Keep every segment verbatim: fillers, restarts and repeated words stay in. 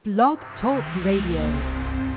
Blog Talk Radio.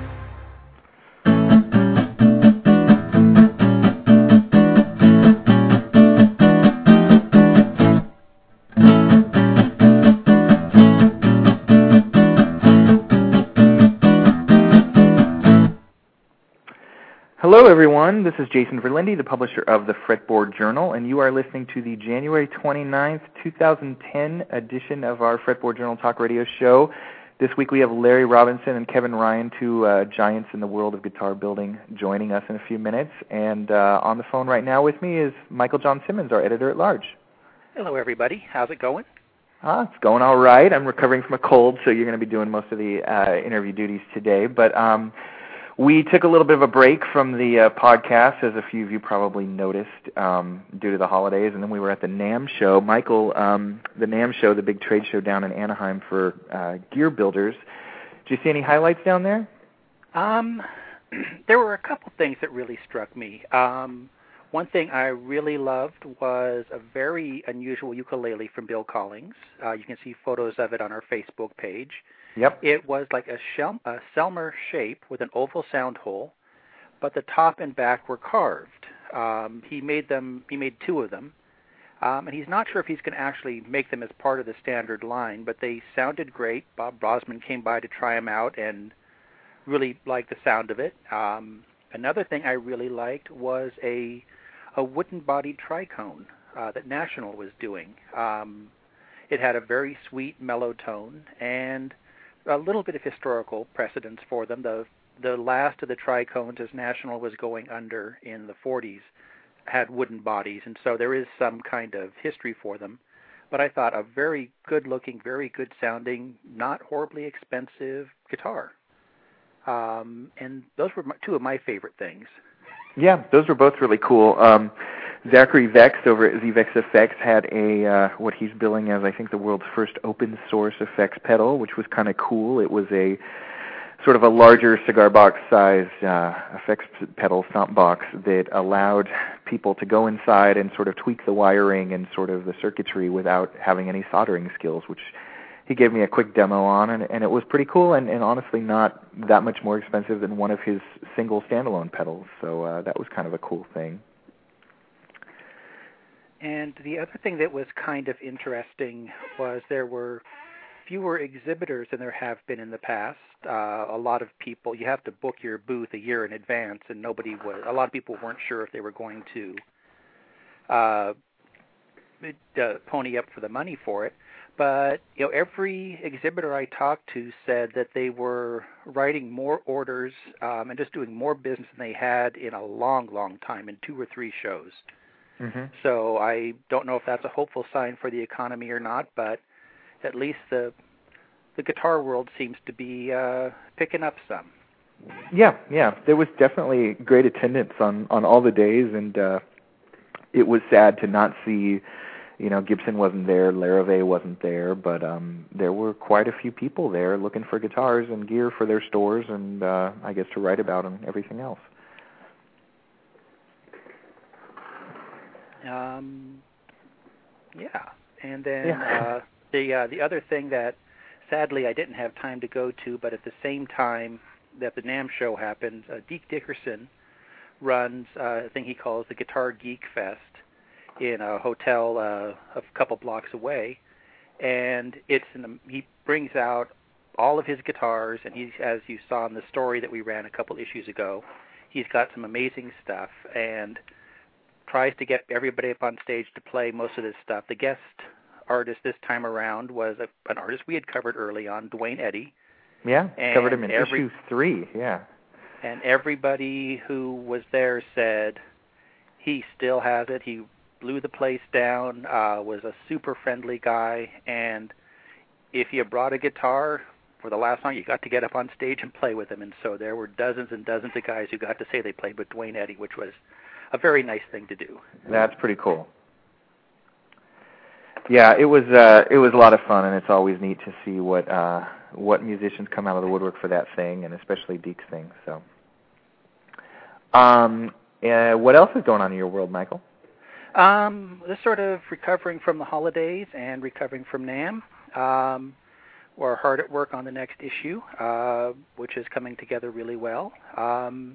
Hello everyone, this is Jason Verlinde, the publisher of the Fretboard Journal, and you are listening to the January twenty-ninth, twenty ten edition of our Fretboard Journal Talk Radio show. This week we have Larry Robinson and Kevin Ryan, two uh, giants in the world of guitar building, joining us in a few minutes. And uh, on the phone right now with me is Michael John Simmons, our editor-at-large. Hello everybody, how's it going? Ah, it's going all right. I'm recovering from a cold, so you're going to be doing most of the uh, interview duties today. But um, we took a little bit of a break from the uh, podcast, as a few of you probably noticed, um, due to the holidays, and then we were at the NAMM show. Michael, um, the NAMM show, the big trade show down in Anaheim for uh, gear builders. Did you see any highlights down there? Um, there were a couple things that really struck me. Um, one thing I really loved was a very unusual ukulele from Bill Collings. Uh, you can see photos of it on our Facebook page. Yep. It was like a, shel- a Selmer shape with an oval sound hole, but the top and back were carved. Um, he made them. He made two of them, um, and he's not sure if he's going to actually make them as part of the standard line. But they sounded great. Bob Brosman came by to try them out and really liked the sound of it. Um, another thing I really liked was a a wooden-bodied tricone uh, that National was doing. Um, it had a very sweet, mellow tone and a little bit of historical precedence for them. The the last of the tricones, as National was going under in the forties, had wooden bodies, and so there is some kind of history for them. But I thought a very good-looking, very good-sounding, not horribly expensive guitar. Um, and those were my, two of my favorite things. Yeah, those were both really cool. Um, Zachary Vex over at Z Vex Effects had a uh, what he's billing as, I think, the world's first open-source effects pedal, which was kind of cool. It was a sort of a larger cigar box size uh, effects pedal stomp box that allowed people to go inside and sort of tweak the wiring and sort of the circuitry without having any soldering skills, which he gave me a quick demo on, and, and it was pretty cool and, and honestly not that much more expensive than one of his single standalone pedals, so uh, that was kind of a cool thing. And the other thing that was kind of interesting was there were fewer exhibitors than there have been in the past. Uh, a lot of people, you have to book your booth a year in advance, and nobody was, a lot of people weren't sure if they were going to uh, uh, pony up for the money for it. But you know, every exhibitor I talked to said that they were writing more orders um, and just doing more business than they had in a long, long time, in two or three shows. Mm-hmm. So I don't know if that's a hopeful sign for the economy or not, but at least the the guitar world seems to be uh, picking up some. Yeah, yeah. There was definitely great attendance on, on all the days, and uh, it was sad to not see, you know, Gibson wasn't there, Larrivee wasn't there, but um, there were quite a few people there looking for guitars and gear for their stores and uh, I guess to write about and everything else. Um, yeah, and then yeah. uh, the uh, the other thing that sadly I didn't have time to go to, but at the same time that the NAMM show happened, uh, Deke Dickerson runs uh, a thing he calls the Guitar Geek Fest in a hotel uh, a couple blocks away, and it's an, he brings out all of his guitars, and he's, as you saw in the story that we ran a couple issues ago, he's got some amazing stuff, and tries to get everybody up on stage to play most of this stuff. The guest artist this time around was a, an artist we had covered early on, Duane Eddy. Yeah, and covered him in every, issue three, yeah. And everybody who was there said he still has it. He blew the place down, uh, was a super friendly guy, and if you brought a guitar for the last song, you got to get up on stage and play with him. And so there were dozens and dozens of guys who got to say they played with Duane Eddy, which was a very nice thing to do. That's pretty cool. Yeah, it was uh, it was a lot of fun, and it's always neat to see what uh, what musicians come out of the woodwork for that thing, and especially Deke's thing. So, um, uh, what else is going on in your world, Michael? Um, just sort of recovering from the holidays and recovering from NAMM. Um, we're hard at work on the next issue, uh, which is coming together really well. Um,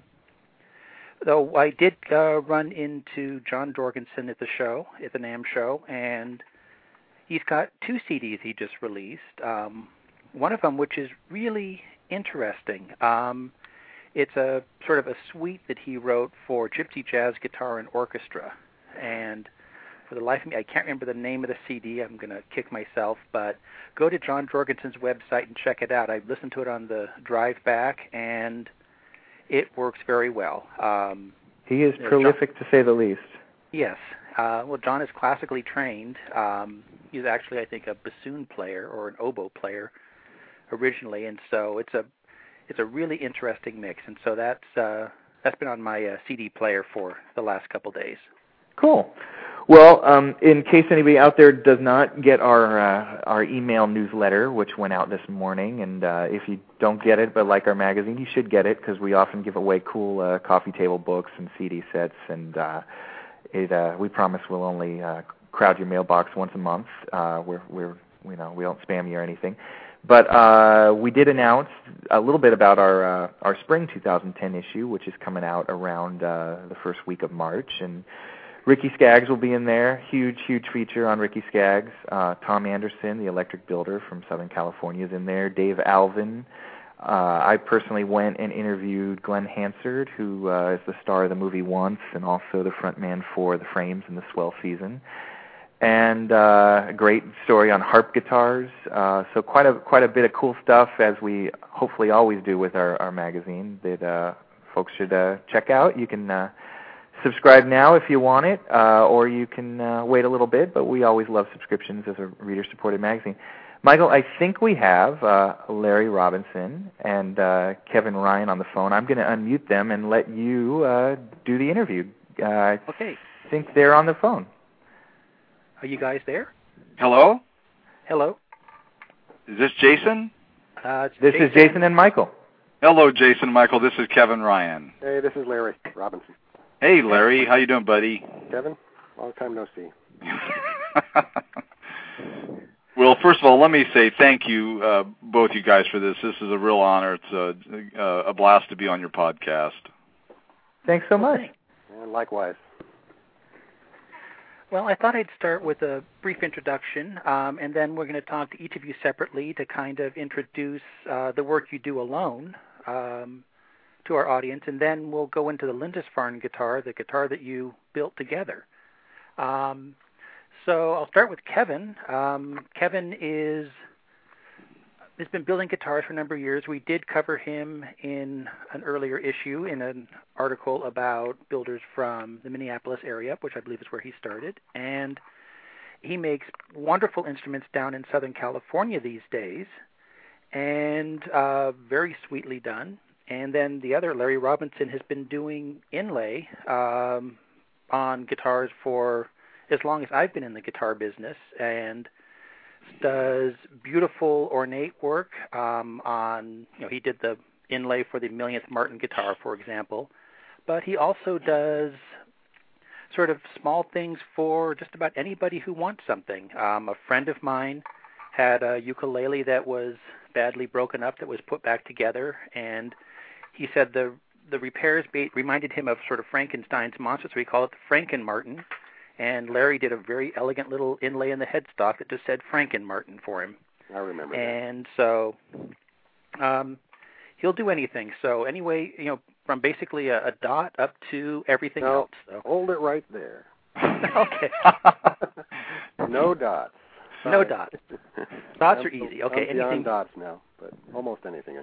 though I did uh, run into John Jorgensen at the show, at the NAMM show, and he's got two C Ds he just released. Um, one of them, which is really interesting. Um, it's a sort of a suite that he wrote for Gypsy Jazz Guitar and Orchestra. And for the life of me, I can't remember the name of the C D. I'm going to kick myself. But go to John Jorgensen's website and check it out. I listened to it on the drive back, and it works very well. Um, he is uh, prolific, John, to say the least. Yes. Uh, well, John is classically trained. Um, he's actually, I think, a bassoon player or an oboe player originally, and so it's a it's a really interesting mix. And so that's uh, that's been on my uh, C D player for the last couple days. Cool. Well, um, in case anybody out there does not get our uh, our email newsletter, which went out this morning, and uh, if you don't get it but like our magazine, you should get it because we often give away cool uh, coffee table books and C D sets, and uh, it uh, we promise we'll only uh, crowd your mailbox once a month. Uh, we're we're you know we don't spam you or anything, but uh, we did announce a little bit about our uh, our spring two thousand ten issue, which is coming out around uh, the first week of March, and Ricky Skaggs will be in there. Huge, huge feature on Ricky Skaggs. Uh, Tom Anderson, the electric builder from Southern California, is in there. Dave Alvin. Uh, I personally went and interviewed Glenn Hansard, who uh, is the star of the movie Once and also the frontman for The Frames and the Swell Season. And uh, a great story on harp guitars. Uh, so quite a quite a bit of cool stuff, as we hopefully always do with our, our magazine, that uh, folks should uh, check out. You can Uh, subscribe now if you want it, uh, or you can uh, wait a little bit, but we always love subscriptions as a reader-supported magazine. Michael, I think we have uh, Larry Robinson and uh, Kevin Ryan on the phone. I'm going to unmute them and let you uh, do the interview. Uh, Okay. I think they're on the phone. Are you guys there? Hello? Hello. Is this Jason? Uh, it's This Jason. is Jason and Michael. Hello, Jason, Michael. This is Kevin Ryan. Hey, this is Larry Robinson. Hey, Larry. How you doing, buddy? Kevin, long time no see. Well, first of all, let me say thank you, uh, both you guys, for this. This is a real honor. It's a, a, a blast to be on your podcast. Thanks so much. And likewise. Well, I thought I'd start with a brief introduction, um, and then we're going to talk to each of you separately to kind of introduce uh, the work you do alone um, to our audience, and then we'll go into the Lindisfarne guitar, the guitar that you built together. Um, so I'll start with Kevin. Um, Kevin is has been building guitars for a number of years. We did cover him in an earlier issue in an article about builders from the Minneapolis area, which I believe is where he started. And he makes wonderful instruments down in Southern California these days, and uh, very sweetly done. And then the other, Larry Robinson, has been doing inlay um, on guitars for as long as I've been in the guitar business, and does beautiful ornate work um, on, you know, he did the inlay for the millionth Martin guitar, for example, but he also does sort of small things for just about anybody who wants something. Um, a friend of mine had a ukulele that was badly broken up that was put back together, and he said the the repairs be, reminded him of sort of Frankenstein's monster, so he called it the Franken-Martin. And Larry did a very elegant little inlay in the headstock that just said Franken-Martin for him. I remember and that. So um, he'll do anything. So anyway, you know, from basically a, a dot up to everything no, else. So. Hold it right there. Okay. No dots. Sorry. No dots. Dots are I'm, easy. Okay. I'm anything. beyond dots now, but almost anything.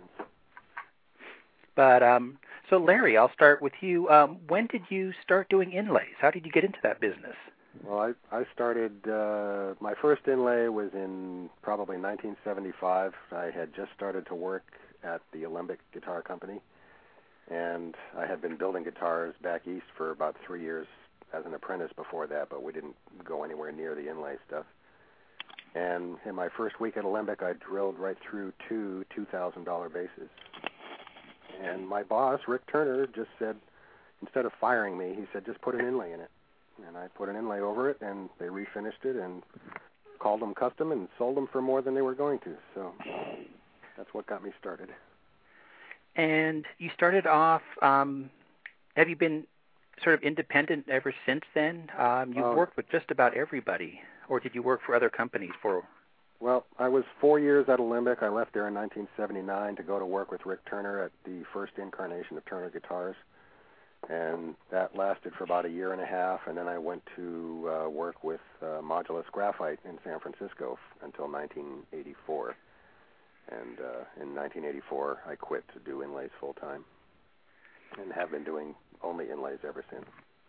But um, so Larry, I'll start with you. Um, when did you start doing inlays? How did you get into that business? Well, I I started. Uh, my first inlay was in probably nineteen seventy-five. I had just started to work at the Alembic Guitar Company, and I had been building guitars back east for about three years as an apprentice before that, but we didn't go anywhere near the inlay stuff. And in my first week at Alembic, I drilled right through two two thousand dollar basses. And my boss, Rick Turner, just said, instead of firing me, he said, just put an inlay in it. And I put an inlay over it, and they refinished it. And, of called them custom and sold them for more than they were going to. So that's what got me started. And you started off, um, have you been sort of independent ever since then? Um, you've um, worked with just about everybody, or did you work for other companies for? Well, I was four years at Alembic. I left there in nineteen seventy-nine to go to work with Rick Turner at the first incarnation of Turner Guitars. And that lasted for about a year and a half, and then I went to uh, work with uh, Modulus Graphite in San Francisco f- until nineteen eighty-four. And uh, in nineteen eighty-four, I quit to do inlays full-time and have been doing only inlays ever since.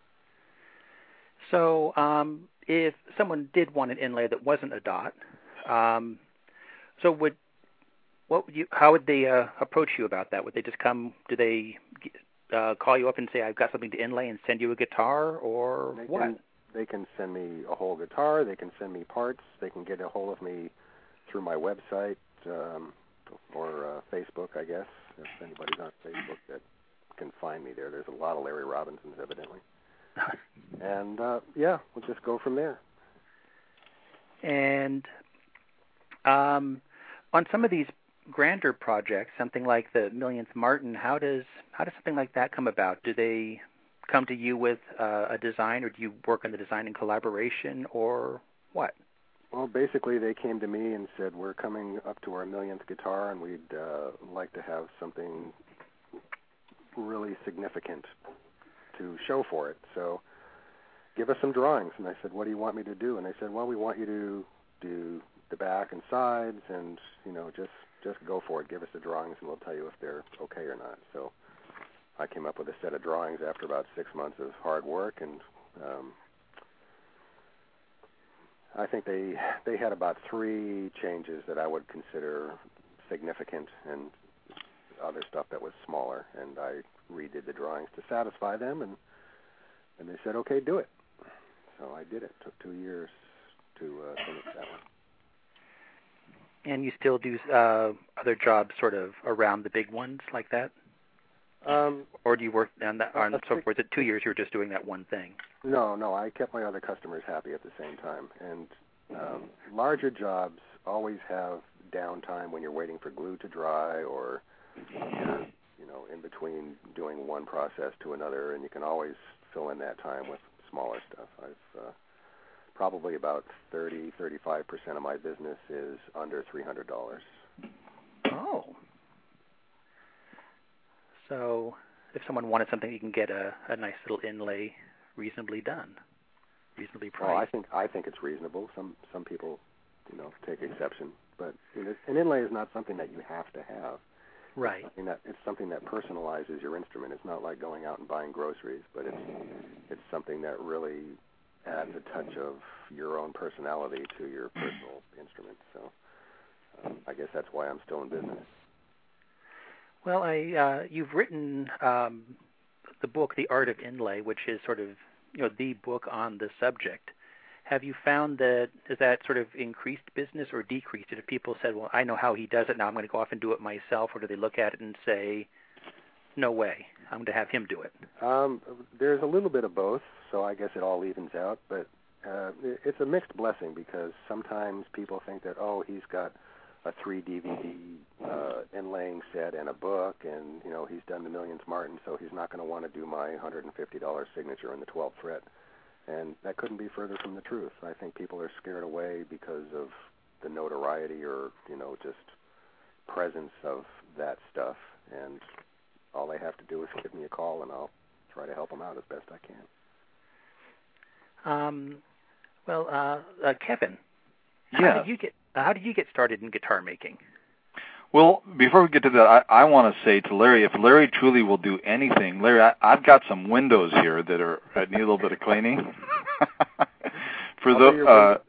So um, if someone did want an inlay that wasn't a dot, um, so would what would you? How would they uh, approach you about that? Would they just come? Do they uh, call you up and say, "I've got something to inlay," and send you a guitar, or they what? Can, they can send me a whole guitar. They can send me parts. They can get a hold of me through my website um, or uh, Facebook, I guess. If anybody's on Facebook that can find me there, there's a lot of Larry Robinsons, evidently. And uh, yeah, we'll just go from there. And um, on some of these grander projects, something like the millionth Martin, how does how does something like that come about? Do they come to you with uh, a design, or do you work on the design in collaboration, or what? Well, basically, they came to me and said, "We're coming up to our millionth guitar, and we'd uh, like to have something really significant to show for it. So, give us some drawings." And I said, "What do you want me to do?" And they said, "Well, we want you to do the back and sides, and you know, just just go for it. Give us the drawings, and we'll tell you if they're okay or not." So I came up with a set of drawings after about six months of hard work, and um, I think they they had about three changes that I would consider significant, and other stuff that was smaller. And I redid the drawings to satisfy them, and and they said, "Okay, do it." So I did it. It took two years to uh, finish that one. And you still do uh, other jobs sort of around the big ones like that? Um, or do you work on that? On, so think, was it two years you were just doing that one thing? No, no. I kept my other customers happy at the same time. And um, larger jobs always have downtime when you're waiting for glue to dry, or you're, you know, in between doing one process to another, and you can always fill in that time with smaller stuff. I've uh, probably about thirty, thirty-five percent of my business is under three hundred dollars. Oh. So if someone wanted something, you can get a, a nice little inlay reasonably done, reasonably priced. Well, I think I think it's reasonable. Some some people, you know, take exception, but you know, an inlay is not something that you have to have. Right. It's something that, it's something that personalizes your instrument. It's not like going out and buying groceries, but it's it's something that really adds a touch of your own personality to your personal instrument. So um, I guess that's why I'm still in business. Well, I uh, you've written um, the book, The Art of Inlay, which is sort of, you know, the book on the subject. Have you found that, has that sort of increased business or decreased it? If people said, well, I know how he does it, now I'm going to go off and do it myself, or do they look at it and say, no way, I'm going to have him do it? Um, there's a little bit of both, so I guess it all evens out, but uh, it's a mixed blessing, because sometimes people think that, oh, he's got a three D V D uh, inlaying set and a book, and, you know, he's done the Millions Martin, so he's not going to want to do my one hundred fifty dollars signature in the twelfth fret. And that couldn't be further from the truth. I think people are scared away because of the notoriety or, you know, just presence of that stuff. And all they have to do is give me a call, and I'll try to help them out as best I can. Um, well, uh, uh, Kevin, yeah. how did you get how did you get started in guitar making? Well, before we get to that, I, I want to say to Larry, if Larry truly will do anything, Larry, I, I've got some windows here that are that need a little bit of cleaning. For the,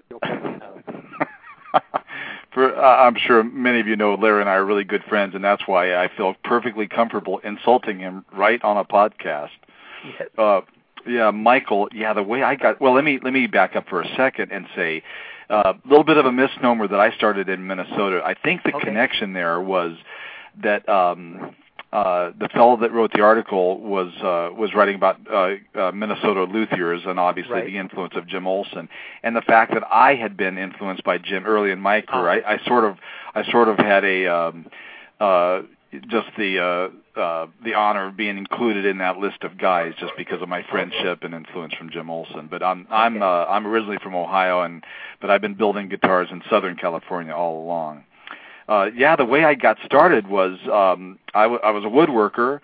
uh, for uh, I'm sure many of you know Larry and I are really good friends, and that's why I feel perfectly comfortable insulting him right on a podcast. Yes. Uh, yeah, Michael. Yeah, the way I got. Well, let me let me back up for a second and say. A uh, little bit of a misnomer that I started in Minnesota. I think the okay. connection there was that um, uh, the fellow that wrote the article was uh, was writing about uh, uh, Minnesota luthiers and obviously Right. the influence of Jim Olson, and the fact that I had been influenced by Jim early in my career. Oh. I, I sort of I sort of had a um, uh, just the uh, uh, the honor of being included in that list of guys just because of my friendship and influence from Jim Olson. But I'm I'm Okay. uh, I'm originally from Ohio, and but I've been building guitars in Southern California all along. Uh, yeah, the way I got started was um, I, w- I was a woodworker,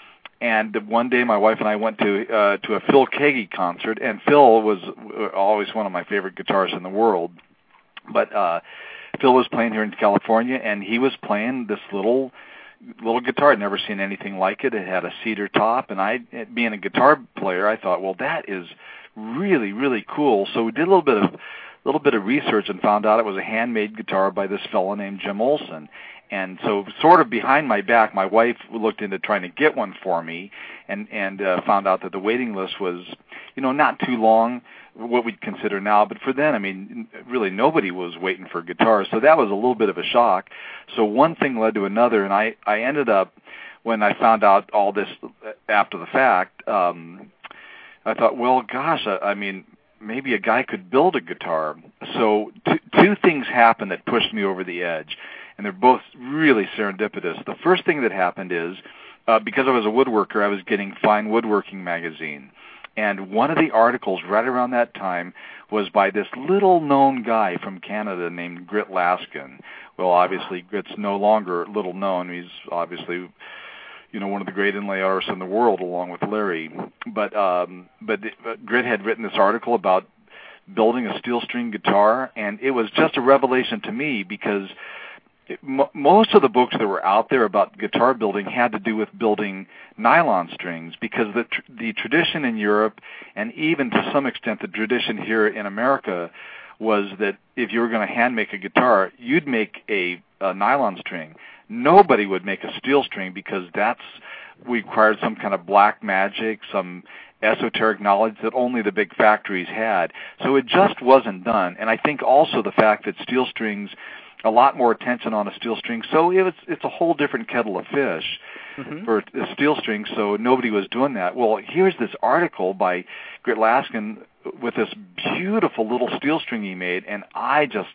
and one day my wife and I went to uh, to a Phil Keaggy concert, and Phil was always one of my favorite guitarists in the world. But uh, Phil was playing here in California, and he was playing this little little guitar. I'd never seen anything like it. It had a cedar top, and I, being a guitar player, I thought, well, that is really, really cool. So we did a little bit of little bit of research and found out it was a handmade guitar by this fellow named Jim Olson. And so sort of behind my back, my wife looked into trying to get one for me and, and uh, found out that the waiting list was, you know, not too long, what we'd consider now. But for then, I mean, really nobody was waiting for guitars. So that was a little bit of a shock. So one thing led to another, and I, I ended up, when I found out all this after the fact, um, I thought, well, gosh, I, I mean, maybe a guy could build a guitar. So t- two things happened that pushed me over the edge, and they're both really serendipitous. The first thing that happened is, uh, because I was a woodworker, I was getting Fine Woodworking magazine. And one of the articles right around that time was by this little-known guy from Canada named Grit Laskin. Well, obviously, Grit's no longer little-known. He's obviously, you know, one of the great inlay artists in the world, along with Larry. But um, but uh, Grit had written this article about building a steel string guitar, and it was just a revelation to me because it, m- most of the books that were out there about guitar building had to do with building nylon strings, because the tr- the tradition in Europe, and even to some extent the tradition here in America, was that if you were going to hand make a guitar, you'd make a, a nylon string. Nobody would make a steel string because that's required some kind of black magic, some esoteric knowledge that only the big factories had. So it just wasn't done. And I think also the fact that steel strings, a lot more attention on a steel string, so it was, it's a whole different kettle of fish mm-hmm. for a steel string, so nobody was doing that. Well, here's this article by Grit Laskin with this beautiful little steel string he made, and I just,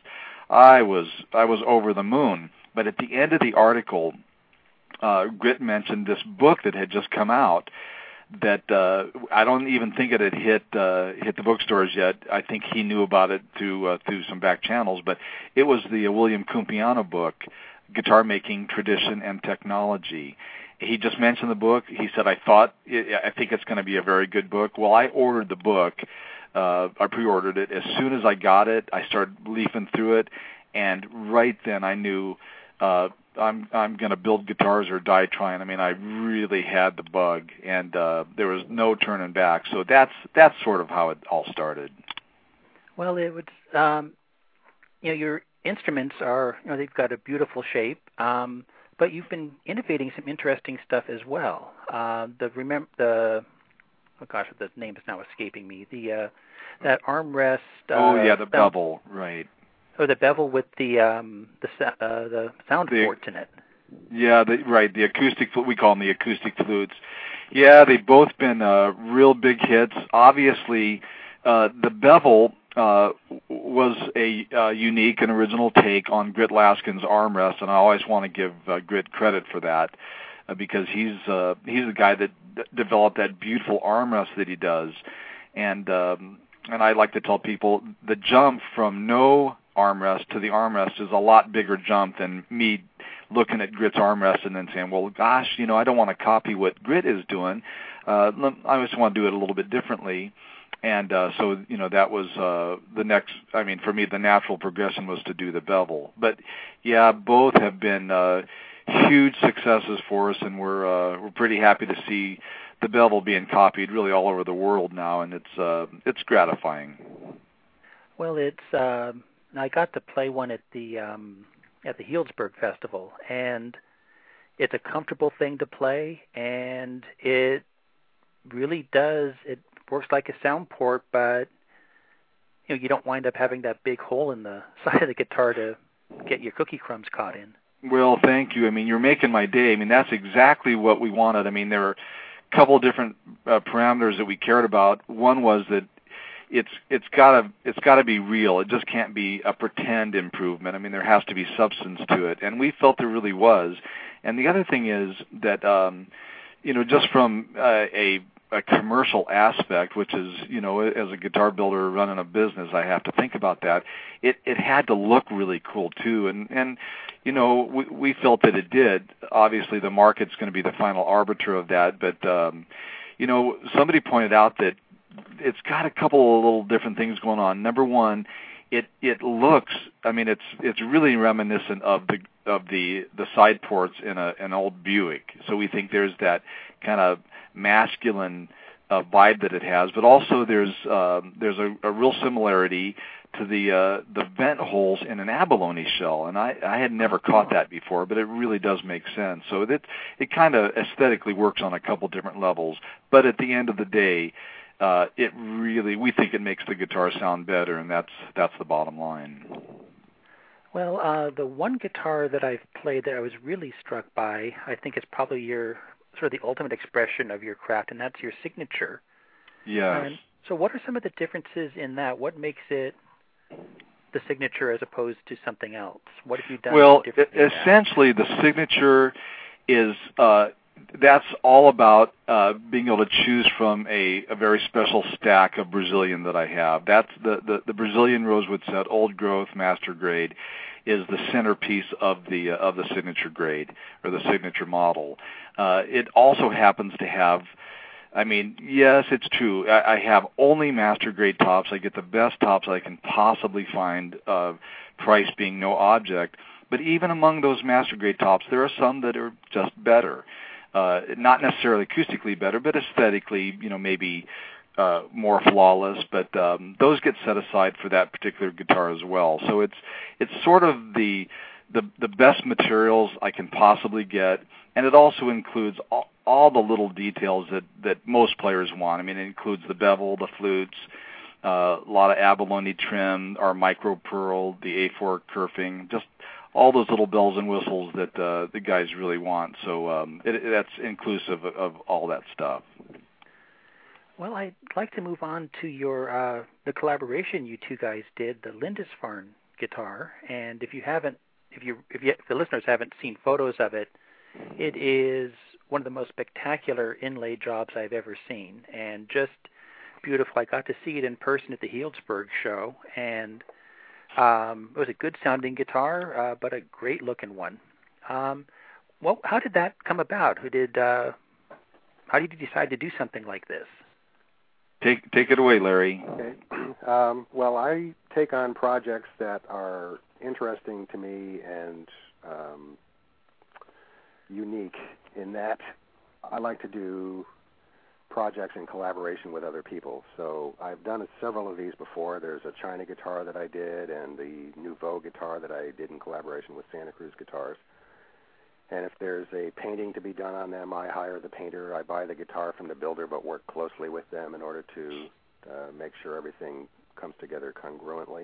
I was, I was over the moon. But at the end of the article, uh, Grit mentioned this book that had just come out that uh, I don't even think it had hit uh, hit the bookstores yet. I think he knew about it through uh, through some back channels, but it was the uh, William Cumpiano book, Guitar Making, Tradition, and Technology. He just mentioned the book. He said, I thought, I think it's going to be a very good book. Well, I ordered the book. Uh, I pre-ordered it. As soon as I got it, I started leafing through it, and right then I knew uh, I'm I'm going to build guitars or die trying. I mean, I really had the bug, and uh, there was no turning back. So that's that's sort of how it all started. Well, it would, um, you know, your instruments are, you know, they've got a beautiful shape, um, but you've been innovating some interesting stuff as well. Uh, the remember the oh gosh, the name is now escaping me. The uh, that armrest. Uh, oh yeah, the sound, bevel, right? Or the bevel with the um, the uh, the sound the, ports in it. Yeah, the, right. The acoustic, we call them the acoustic flutes. Yeah, they've both been uh, real big hits. Obviously, uh, the bevel uh, was a uh, unique and original take on Grit Laskin's armrest, and I always want to give uh, Grit credit for that uh, because he's uh, he's the guy that d- developed that beautiful armrest that he does. And um, and I like to tell people the jump from no armrest to the armrest is a lot bigger jump than me looking at Grit's armrest and then saying, well, gosh, you know, I don't want to copy what Grit is doing. Uh, I just want to do it a little bit differently. And uh, so, you know, that was uh, the next, I mean, for me, the natural progression was to do the bevel. But, yeah, both have been uh, huge successes for us, and we're uh, we're pretty happy to see the bevel being copied really all over the world now, and it's uh, it's gratifying. Well, it's uh, I got to play one at the um, at the Healdsburg Festival, and it's a comfortable thing to play, and it really does. It works like a sound port, but you know you don't wind up having that big hole in the side of the guitar to get your cookie crumbs caught in. Well, thank you. I mean, you're making my day. I mean, that's exactly what we wanted. I mean, there were a couple of different uh, parameters that we cared about. One was that it's it's gotta it's gotta be real. It just can't be a pretend improvement. I mean, there has to be substance to it, and we felt there really was. And the other thing is that um, you know, just from uh, a a commercial aspect, which is, you know, as a guitar builder running a business, I have to think about that. It it had to look really cool too, and and you know, we we felt that it did. Obviously, the market's going to be the final arbiter of that, but um, you know, somebody pointed out that it's got a couple of little different things going on. Number one, it it looks, I mean, it's it's really reminiscent of the of the the side ports in a an old Buick. So we think there's that kind of masculine uh, vibe that it has, but also there's uh, there's a, a real similarity to the uh, the vent holes in an abalone shell, and I, I had never caught that before, but it really does make sense. So it it kind of aesthetically works on a couple different levels, but at the end of the day, uh, it really, we think it makes the guitar sound better, and that's that's the bottom line. Well, uh, the one guitar that I've played that I was really struck by, I think is probably your sort of the ultimate expression of your craft, and that's your signature. Yes. And so what are some of the differences in that? What makes it the signature as opposed to something else? What have you done well, differently? Well, essentially the signature is, uh, that's all about uh, being able to choose from a, a very special stack of Brazilian that I have. That's the, the, the Brazilian rosewood set, old growth, master grade, is the centerpiece of the uh, of the signature grade or the signature model. Uh, it also happens to have, I mean, yes, it's true. I, I have only master grade tops. I get the best tops I can possibly find, uh, price being no object. But even among those master grade tops, there are some that are just better. Uh, not necessarily acoustically better, but aesthetically, you know, maybe uh, more flawless. But um, those get set aside for that particular guitar as well. So it's it's sort of the the the best materials I can possibly get, and it also includes all, all the little details that, that most players want. I mean, it includes the bevel, the flutes, uh, a lot of abalone trim, our micro pearl, the A four kerfing, just all those little bells and whistles that uh, the guys really want. So um, it, it, that's inclusive of, of all that stuff. Well, I'd like to move on to your uh, the collaboration you two guys did, the Lindisfarne guitar. And if you haven't, if you if, you, if the listeners haven't seen photos of it, it is one of the most spectacular inlay jobs I've ever seen, and just beautiful. I got to see it in person at the Healdsburg show, and um, it was a good-sounding guitar, uh, but a great-looking one. Um, well, how did that come about? Who did? Uh, how did you decide to do something like this? Take take it away, Larry. Okay. Um, well, I take on projects that are interesting to me and um, unique in that I like to do projects in collaboration with other people. So I've done several of these before. There's a China guitar that I did and the Nouveau guitar that I did in collaboration with Santa Cruz Guitars. And if there's a painting to be done on them, I hire the painter. I buy the guitar from the builder but work closely with them in order to uh, make sure everything comes together congruently.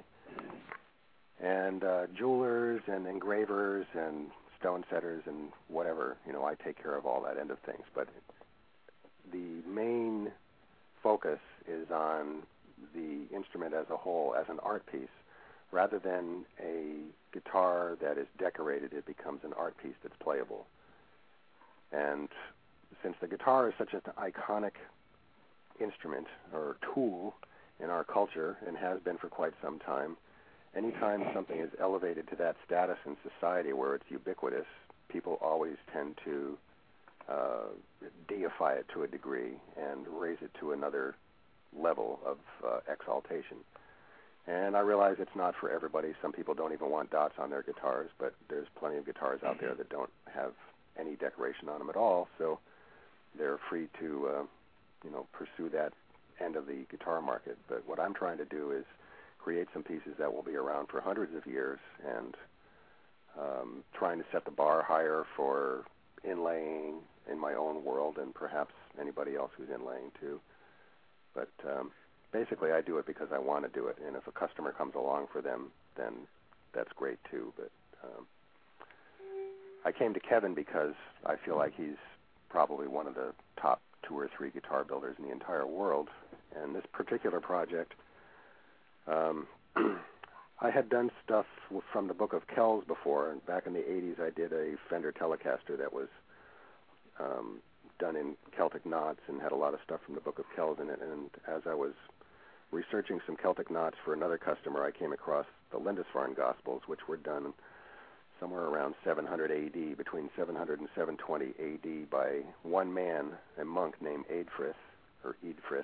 And uh, jewelers and engravers and stone setters and whatever, you know, I take care of all that end of things. But the main focus is on the instrument as a whole, as an art piece. Rather than a guitar that is decorated, it becomes an art piece that's playable. And since the guitar is such an iconic instrument or tool in our culture and has been for quite some time, anytime something is elevated to that status in society where it's ubiquitous, people always tend to uh, deify it to a degree and raise it to another level of uh, exaltation. And I realize it's not for everybody. Some people don't even want dots on their guitars, but there's plenty of guitars out there that don't have any decoration on them at all, so they're free to, uh, you know, pursue that end of the guitar market. But what I'm trying to do is create some pieces that will be around for hundreds of years, and um, trying to set the bar higher for inlaying in my own world and perhaps anybody else who's inlaying too. But um, basically I do it because I want to do it, and if a customer comes along for them, then that's great too. But um, I came to Kevin because I feel like he's probably one of the top two or three guitar builders in the entire world. And this particular project, um, I had done stuff from the Book of Kells before. And back in the eighties, I did a Fender Telecaster that was um, done in Celtic knots and had a lot of stuff from the Book of Kells in it. And as I was researching some Celtic knots for another customer, I came across the Lindisfarne Gospels, which were done somewhere around seven hundred A D, between seven hundred and seven twenty A D, by one man, a monk named Eadfrith, or Eadfrith,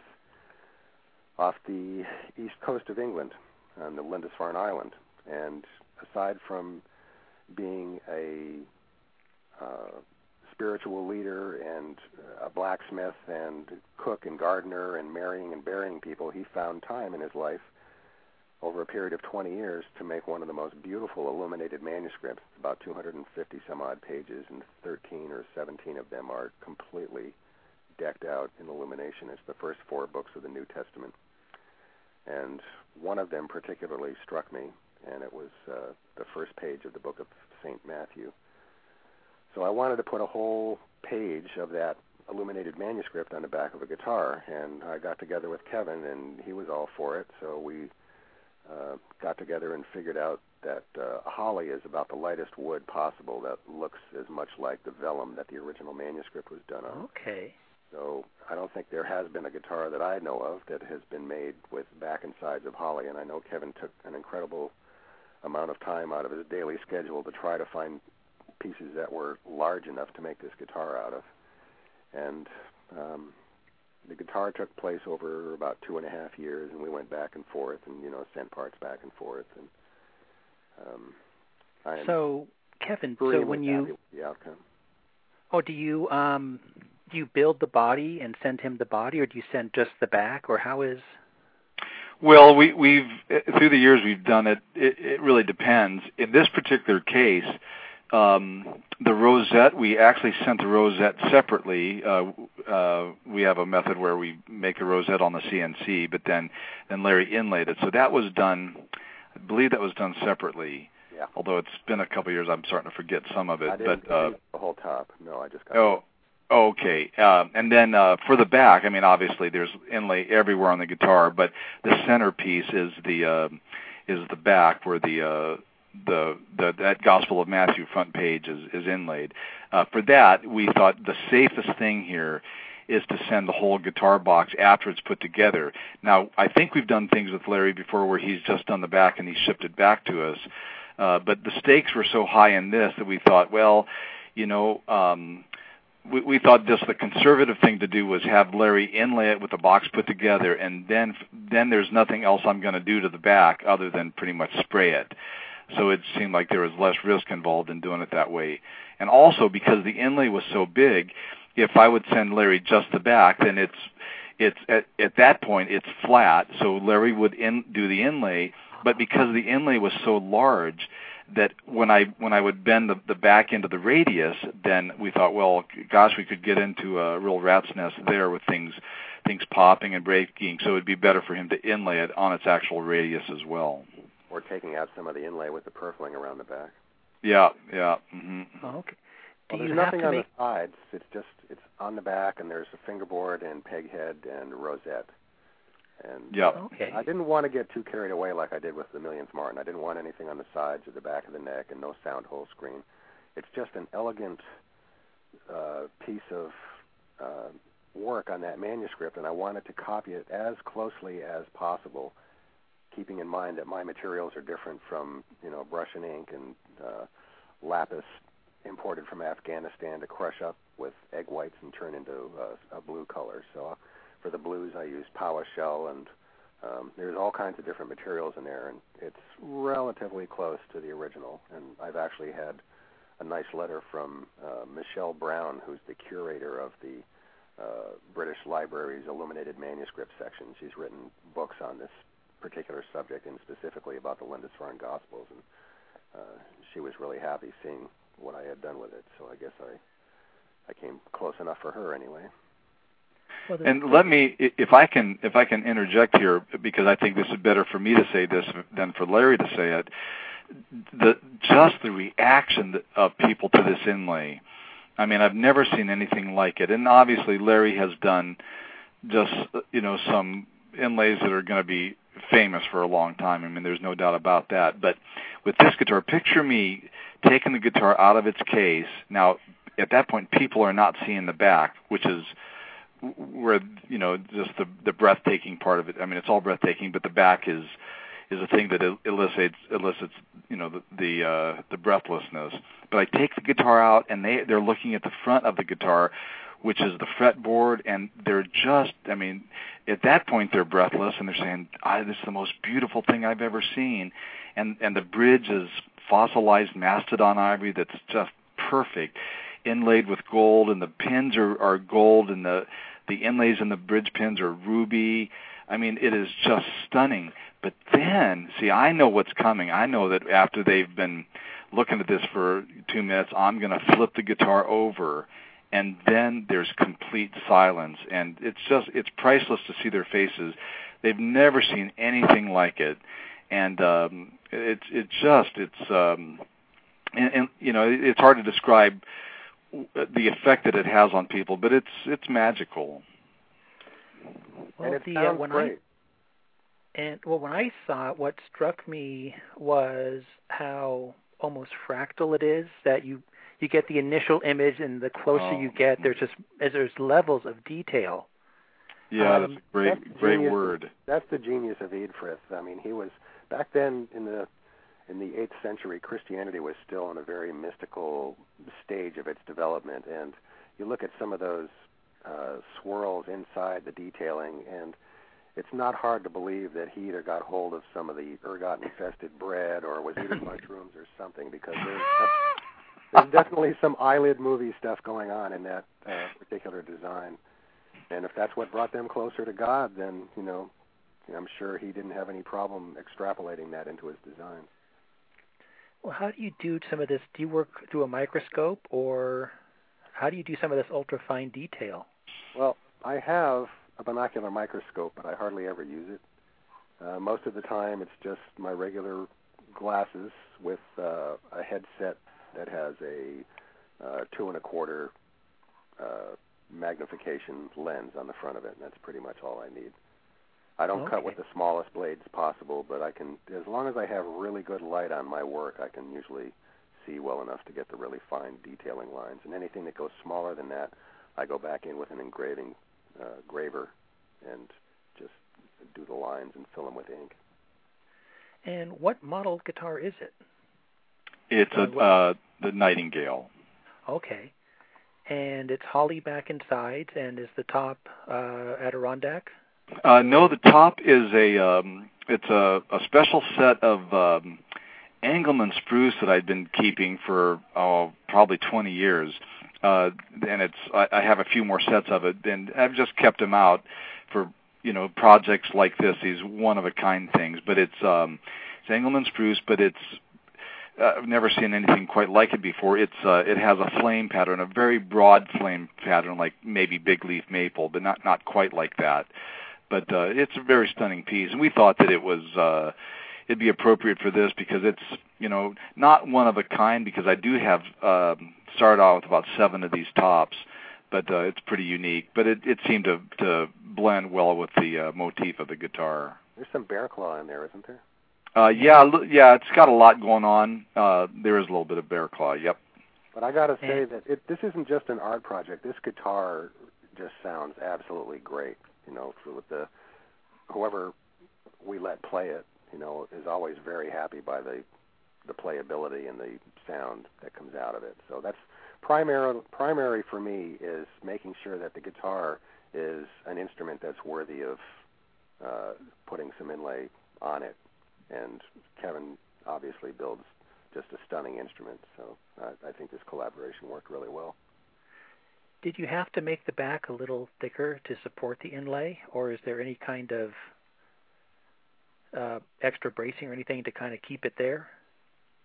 off the east coast of England on the Lindisfarne Island. And aside from being a uh, spiritual leader and a blacksmith and cook and gardener and marrying and burying people, he found time in his life over a period of twenty years to make one of the most beautiful illuminated manuscripts, about two hundred fifty some odd pages, and thirteen or seventeen of them are completely decked out in illumination. It's the first four books of the New Testament. And one of them particularly struck me, and it was uh, the first page of the book of Saint Matthew. So I wanted to put a whole page of that illuminated manuscript on the back of a guitar, and I got together with Kevin, and he was all for it. So we uh, got together and figured out that uh, holly is about the lightest wood possible that looks as much like the vellum that the original manuscript was done on. Okay. So I don't think there has been a guitar that I know of that has been made with back and sides of holly, and I know Kevin took an incredible amount of time out of his daily schedule to try to find pieces that were large enough to make this guitar out of. And um, the guitar took place over about two and a half years, and we went back and forth and, you know, sent parts back and forth. And um, I am So, Kevin, so when you... happy with the outcome. Oh, do you... Um, do you build the body and send him the body, or do you send just the back, or how is... Well, we, we've, through the years we've done it, it, it really depends. In this particular case, um, the rosette, we actually sent the rosette separately. Uh, uh, we have a method where we make a rosette on the C N C, but then, then Larry inlaid it. So that was done, I believe that was done separately. Yeah. Although it's been a couple of years, I'm starting to forget some of it. I didn't but uh, the whole top. No, I just got Oh. it. Okay, uh, and then uh, for the back, I mean, obviously there's inlay everywhere on the guitar, but the centerpiece is the uh, is the back where the uh, the, the that Gospel of Matthew front page is, is inlaid. Uh, for that, we thought the safest thing here is to send the whole guitar box after it's put together. Now, I think we've done things with Larry before where he's just done the back and he shipped it back to us, uh, but the stakes were so high in this that we thought, well, you know. Um, We, we thought just the conservative thing to do was have Larry inlay it with the box put together, and then then there's nothing else I'm going to do to the back other than pretty much spray it. So it seemed like there was less risk involved in doing it that way. And also because the inlay was so big, if I would send Larry just the back, then it's it's at, at that point it's flat. So Larry would in, do the inlay, but because the inlay was so large, that when I when I would bend the, the back end of the radius, then we thought, well, gosh, we could get into a real rat's nest there with things things popping and breaking. So it'd be better for him to inlay it on its actual radius as well. Or taking out some of the inlay with the purfling around the back. Yeah, yeah. Mm-hmm. Oh, okay. Do Well, you there's have nothing to on make... the sides. It's just it's on the back, and there's a fingerboard and peghead and rosette. And yeah. Okay. I didn't want to get too carried away like I did with the Millionth Martin. I didn't want anything on the sides or the back of the neck and no sound hole screen. It's just an elegant uh, piece of uh, work on that manuscript, and I wanted to copy it as closely as possible, keeping in mind that my materials are different from, you know, brush and ink and uh, lapis imported from Afghanistan to crush up with egg whites and turn into uh, a blue color. So for the blues, I use Powa shell, and um, there's all kinds of different materials in there, and it's relatively close to the original. And I've actually had a nice letter from uh, Michelle Brown, who's the curator of the uh, British Library's illuminated manuscript section. She's written books on this particular subject and specifically about the Lindisfarne Gospels, and uh, she was really happy seeing what I had done with it. So I guess I I came close enough for her anyway. Well, and let me, if I can, if I can interject here, because I think this is better for me to say this than for Larry to say it. the just the reaction of people to this inlay. I mean, I've never seen anything like it. And obviously, Larry has done just, you know, some inlays that are going to be famous for a long time. I mean, there's no doubt about that. But with this guitar, picture me taking the guitar out of its case. Now, at that point, people are not seeing the back, which is where, you know, just the the breathtaking part of it. I mean, it's all breathtaking, but the back is is a thing that elicits elicits you know the the, uh, the breathlessness. But I take the guitar out, and they they're looking at the front of the guitar, which is the fretboard, and they're just, I mean, at that point they're breathless, and they're saying, ah, "This is the most beautiful thing I've ever seen," and and the bridge is fossilized mastodon ivory that's just perfect, inlaid with gold, and the pins are are gold, and the the inlays in the bridge pins are ruby. I mean, it is just stunning. But then, see, I know what's coming. I know that after they've been looking at this for two minutes, I'm going to flip the guitar over, and then there's complete silence. And it's just, it's priceless to see their faces. They've never seen anything like it. And um, it's it just, it's, um, and, and, you know, it's hard to describe the effect that it has on people, but it's it's magical. Well, and it the, sounds uh, when great. I, and well, when I saw it, what struck me was how almost fractal it is. That you you get the initial image, and the closer Oh. you get, there's just there's levels of detail. Yeah, Um, that's a great That's the great genius- word. That's the genius of Eadfrith. I mean, he was back then in the in the eighth century. Christianity was still in a very mystical stage of its development, and you look at some of those uh, swirls inside the detailing, and it's not hard to believe that he either got hold of some of the ergot-infested bread or was eating mushrooms or something, because there's, there's definitely some eyelid movie stuff going on in that uh, particular design. And if that's what brought them closer to God, then, you know, I'm sure he didn't have any problem extrapolating that into his design. Well, how do you do some of this? Do you work through a microscope, or how do you do some of this ultra-fine detail? Well, I have a binocular microscope, but I hardly ever use it. Uh, most of the time, it's just my regular glasses with uh, a headset that has a uh, two and a quarter uh, magnification lens on the front of it, and that's pretty much all I need. I don't Okay. cut with the smallest blades possible, but I can, as long as I have really good light on my work, I can usually see well enough to get the really fine detailing lines. And anything that goes smaller than that, I go back in with an engraving uh, graver and just do the lines and fill them with ink. And what model guitar is it? It's a uh, the Nightingale. Okay. And it's holly back and sides, and is the top uh, Adirondack? Uh, no, the top is a um, it's a, a special set of um, Engelmann spruce that I'd been keeping for oh, probably twenty years, uh, and it's I, I have a few more sets of it, and I've just kept them out for you know projects like this, these one of a kind things. But it's um, it's Engelmann spruce, but it's uh, I've never seen anything quite like it before. It's uh, it has a flame pattern, a very broad flame pattern, like maybe big leaf maple, but not not quite like that. But uh, it's a very stunning piece, and we thought that it was uh, it'd be appropriate for this because it's you know not one of a kind, because I do have uh, started out with about seven of these tops, but uh, it's pretty unique. But it, it seemed to to blend well with the uh, motif of the guitar. There's some bear claw in there, isn't there? Uh, yeah, yeah, it's got a lot going on. Uh, there is a little bit of bear claw. Yep. But I got to say that it, this isn't just an art project. This guitar just sounds absolutely great. You know, with the whoever we let play it, you know, is always very happy by the the playability and the sound that comes out of it. So that's primary primary for me, is making sure that the guitar is an instrument that's worthy of uh, putting some inlay on it. And Kevin obviously builds just a stunning instrument, so uh, I think this collaboration worked really well. Did you have to make the back a little thicker to support the inlay, or is there any kind of uh, extra bracing or anything to kind of keep it there?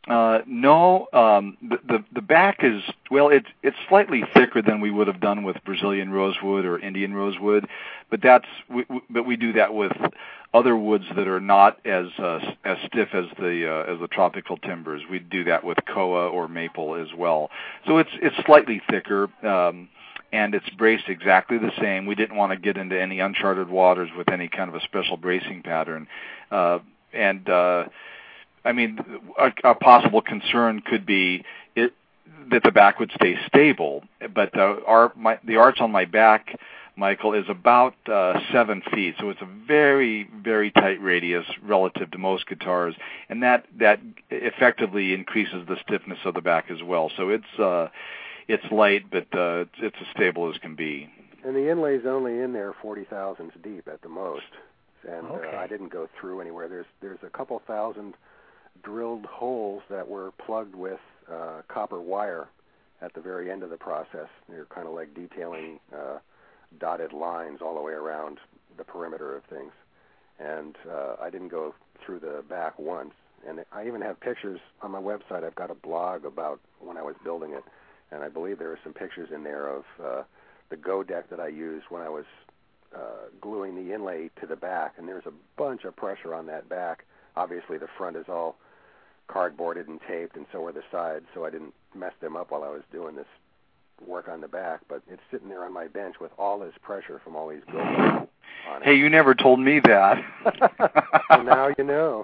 Uh, no, um, the, the the back is, well, it's it's slightly thicker than we would have done with Brazilian rosewood or Indian rosewood, but that's we, we, but we do that with other woods that are not as uh, as stiff as the uh, as the tropical timbers. We do that with koa or maple as well. So it's it's slightly thicker. Um, and it's braced exactly the same. We didn't want to get into any uncharted waters with any kind of a special bracing pattern. Uh, and, uh, I mean, a, a possible concern could be it, that the back would stay stable. But uh, our, my, the arch on my back, Michael, is about uh, seven feet. So it's a very, very tight radius relative to most guitars. And that, that effectively increases the stiffness of the back as well. So it's... Uh, It's light, but uh, it's, it's as stable as can be. And the inlay's only in there forty thousandths deep at the most, and okay. uh, I didn't go through anywhere. There's there's a couple thousand drilled holes that were plugged with uh, copper wire at the very end of the process. They're kind of like detailing uh, dotted lines all the way around the perimeter of things. And uh, I didn't go through the back once. And I even have pictures on my website. I've got a blog about when I was building it. And I believe there are some pictures in there of uh, the Go deck that I used when I was uh, gluing the inlay to the back. And there's a bunch of pressure on that back. Obviously, the front is all cardboarded and taped, and so are the sides, so I didn't mess them up while I was doing this work on the back. But it's sitting there on my bench with all this pressure from all these Go decks on it. Hey, you never told me that. Well, now you know.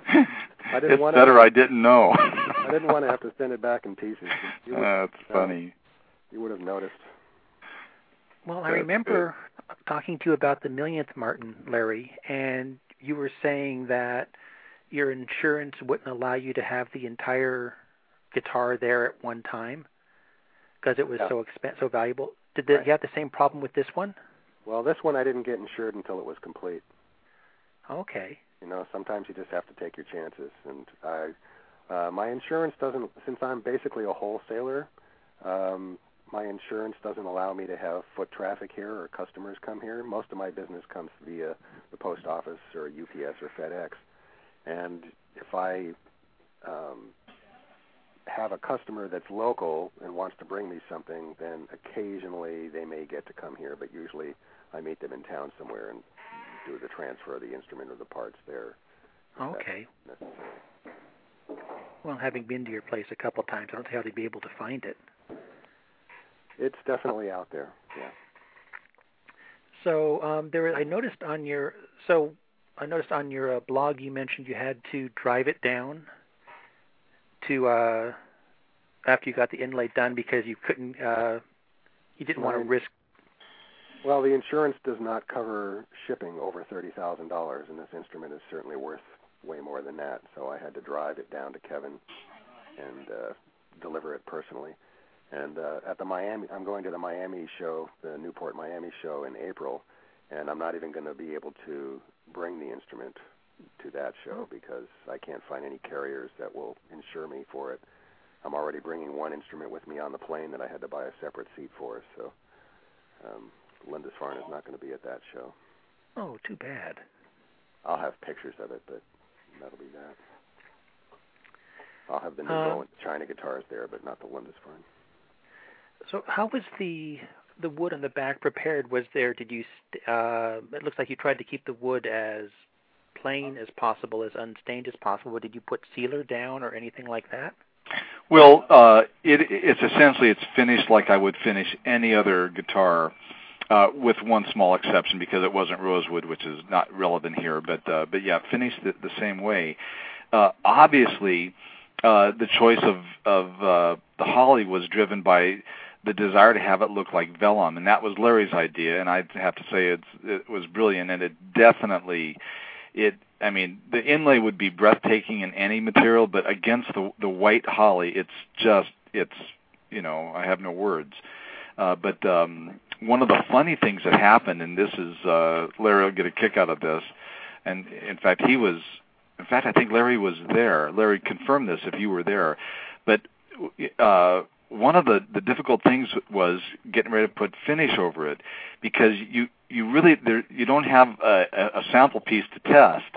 I didn't it's want better to, I didn't know. I didn't want to have to send it back in pieces. You would, That's uh, funny. You would have noticed. Well, I remember good. talking to you about the millionth Martin, Larry, and you were saying that your insurance wouldn't allow you to have the entire guitar there at one time because it was yeah. so expensive, so valuable. Did the, right. you have the same problem with this one? Well, this one I didn't get insured until it was complete. Okay. You know, sometimes you just have to take your chances. And I, uh, my insurance doesn't, since I'm basically a wholesaler, um, my insurance doesn't allow me to have foot traffic here or customers come here. Most of my business comes via the post office or U P S or FedEx. And if I um, have a customer that's local and wants to bring me something, then occasionally they may get to come here, but usually I meet them in town somewhere and do the transfer of the instrument or the parts there. Okay. Well, having been to your place a couple times, I don't see how they'd be able to find it. It's definitely out there, yeah. So um, there, I noticed on your so I noticed on your uh, blog you mentioned you had to drive it down to uh, after you got the inlay done because you couldn't uh, you didn't right. want to risk. Well, the insurance does not cover shipping over thirty thousand dollars, and this instrument is certainly worth way more than that. So I had to drive it down to Kevin and uh, deliver it personally. And uh, at the Miami, I'm going to the Miami show, the Newport Miami show in April, and I'm not even going to be able to bring the instrument to that show because I can't find any carriers that will insure me for it. I'm already bringing one instrument with me on the plane that I had to buy a separate seat for, so um, Lindisfarne is not going to be at that show. Oh, too bad. I'll have pictures of it, but that'll be that. I'll have the new um, China guitars there, but not the Lindisfarne. So how was the the wood on the back prepared? Was there, did you, uh, it looks like you tried to keep the wood as plain as possible, as unstained as possible. Did you put sealer down or anything like that? Well, uh, it, it's essentially, it's finished like I would finish any other guitar, uh, with one small exception because it wasn't rosewood, which is not relevant here. But, uh, but yeah, finished the, the same way. Uh, obviously, uh, the choice of, of uh, the holly was driven by the desire to have it look like vellum, and that was Larry's idea, and I have to say it's, it was brilliant, and it definitely, it, I mean, the inlay would be breathtaking in any material, but against the the white holly, it's just, it's, you know, I have no words. Uh, but um, one of the funny things that happened, and this is, uh, Larry will get a kick out of this, and in fact, he was, in fact, I think Larry was there. Larry confirmed this if you were there, but uh, one of the, the difficult things was getting ready to put finish over it because you, you really there, you don't have a, a sample piece to test.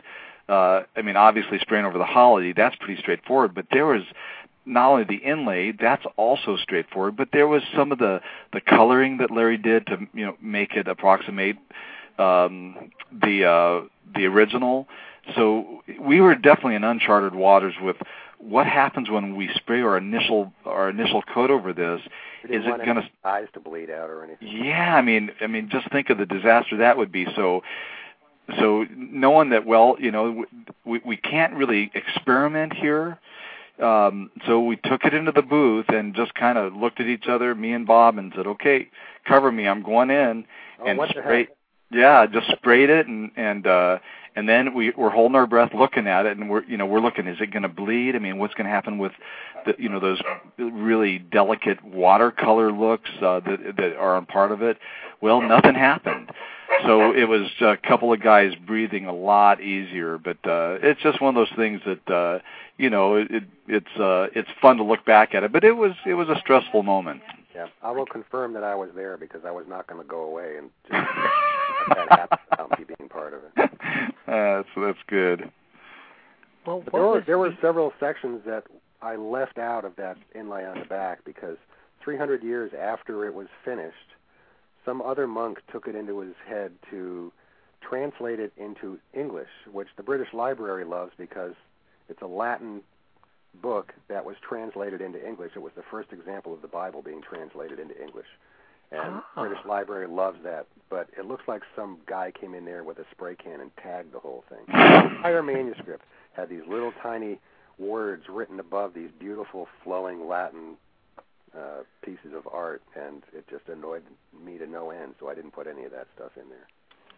uh, I mean, obviously spraying over the holiday, that's pretty straightforward, but there was not only the inlay, that's also straightforward, but there was some of the, the coloring that Larry did to, you know, make it approximate um, the uh, the original. So we were definitely in uncharted waters with what happens when we spray our initial our initial coat over this. Is it going to eyes to bleed out or anything? Yeah, I mean, I mean, just think of the disaster that would be. So, so knowing that, well, you know, we we can't really experiment here. Um, so we took it into the booth and just kind of looked at each other, me and Bob, and said, "Okay, cover me. I'm going in." Oh, and what the sprayed. heck? Yeah, just sprayed it, and and uh, and then we we're holding our breath, looking at it, and we're you know we're looking. Is it going to bleed? I mean, what's going to happen with the you know those really delicate watercolor looks uh, that that are on part of it? Well, nothing happened. So it was a couple of guys breathing a lot easier, but uh, it's just one of those things that uh, you know it, it, it's uh, it's fun to look back at it, but it was it was a stressful moment. Yeah, I will confirm that I was there because I was not going to go away and just let that happen without me being part of it. Uh, so that's good. Well, But what there were was there were the- several sections that I left out of that inlay on the back because three hundred years after it was finished, some other monk took it into his head to translate it into English, which the British Library loves because it's a Latin book that was translated into English. It was the first example of the Bible being translated into English. And Ah. the British Library loves that, but it looks like some guy came in there with a spray can and tagged the whole thing. The entire manuscript had these little tiny words written above these beautiful flowing Latin uh, pieces of art, and it just annoyed me to no end, so I didn't put any of that stuff in there.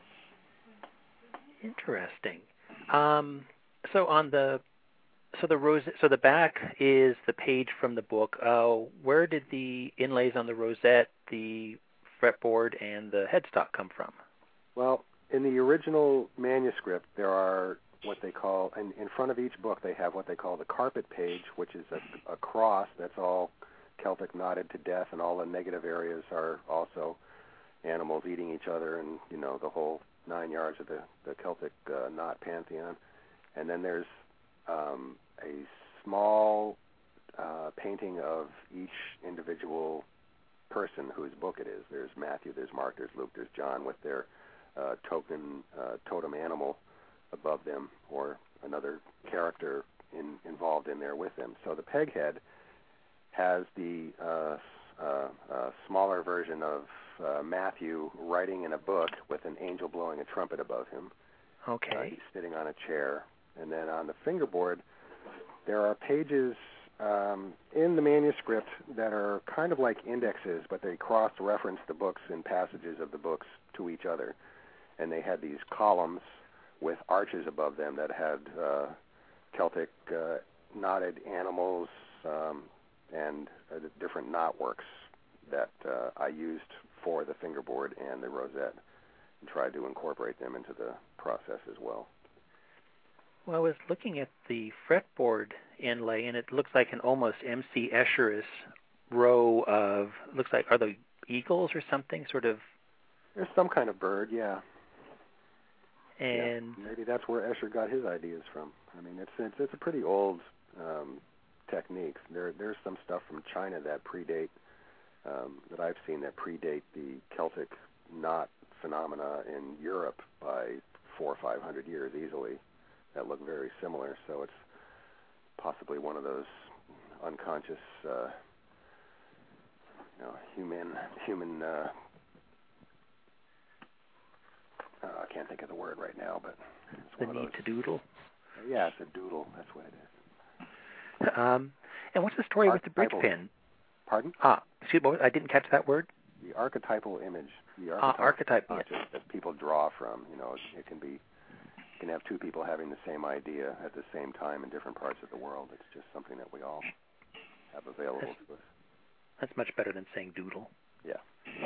Interesting. Um, so on the so the rose so the back is the page from the book. Uh, where did the inlays on the rosette, the fretboard, and the headstock come from? Well, in the original manuscript, there are what they call, and in front of each book, they have what they call the carpet page, which is a, a cross that's all Celtic knotted to death, and all the negative areas are also animals eating each other, and you know the whole nine yards of the, the Celtic uh, knot pantheon. And then there's um, a small uh, painting of each individual person whose book it is. There's Matthew, there's Mark, there's Luke, there's John with their uh, token uh, totem animal above them, or another character in, involved in there with them. So the peghead has the uh, uh, uh, smaller version of uh, Matthew writing in a book with an angel blowing a trumpet above him. Okay. Uh, he's sitting on a chair. And then on the fingerboard, there are pages um, in the manuscript that are kind of like indexes, but they cross-reference the books and passages of the books to each other. And they had these columns with arches above them that had uh, Celtic uh, knotted animals um, and uh, the different knotworks that uh, I used for the fingerboard and the rosette, and tried to incorporate them into the process as well. Well, I was looking at the fretboard inlay, and it looks like an almost M C Escher's row of, looks like, are they eagles or something, sort of? There's some kind of bird, yeah. And yeah, maybe that's where Escher got his ideas from. I mean, it's it's, it's a pretty old um, technique. There there's some stuff from China that predate um, that I've seen that predate the Celtic knot phenomena in Europe by four or five hundred years easily. That look very similar. So it's possibly one of those unconscious, uh, you know, human human. Uh, Uh, I can't think of the word right now, but it's the one of need those. to doodle. Yeah, it's a doodle. That's what it is. Um, and what's the story with the bridge Archetypal. pin? Pardon? Ah, excuse me, I didn't catch that word. The archetypal image. The Ah, archetype. not just that people draw from. You know, it, it can be. You can have two people having the same idea at the same time in different parts of the world. It's just something that we all have available That's, to us. That's much better than saying doodle. Yeah.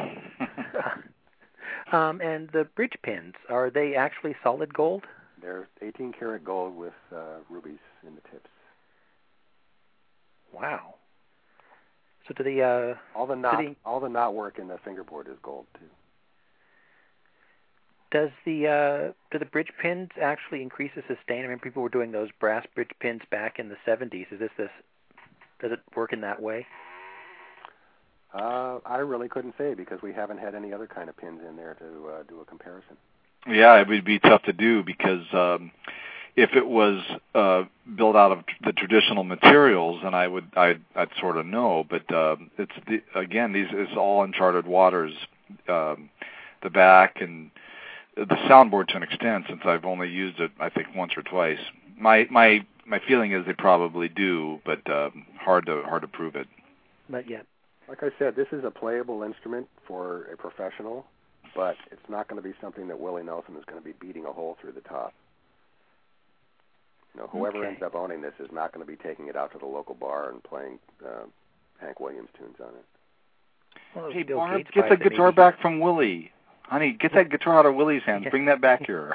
Um, and the bridge pins, are they actually solid gold? They're eighteen karat gold with uh, rubies in the tips. Wow. So do the uh, all the knot the, all the knot work in the fingerboard is gold too. Does the uh, do the bridge pins actually increase the sustain? I mean, people were doing those brass bridge pins back in the seventies. Is this this? Does it work in that way? Uh, I really couldn't say because we haven't had any other kind of pins in there to uh, do a comparison. Yeah, it would be tough to do because um, if it was uh, built out of the traditional materials, then I would I'd, I'd sort of know. But uh, it's the, again, these it's all uncharted waters. Um, the back and the soundboard to an extent, since I've only used it I think once or twice. My my my feeling is they probably do, but uh, hard to hard to prove it. Not yet. Like I said, this is a playable instrument for a professional, but it's not going to be something that Willie Nelson is going to be beating a hole through the top. You know, whoever Okay. ends up owning this is not going to be taking it out to the local bar and playing uh, Hank Williams tunes on it. Well, Hey, Bill Barb, Gates get buys the it, guitar maybe. back from Willie. Honey, get that guitar out of Willie's hands. Bring that back here.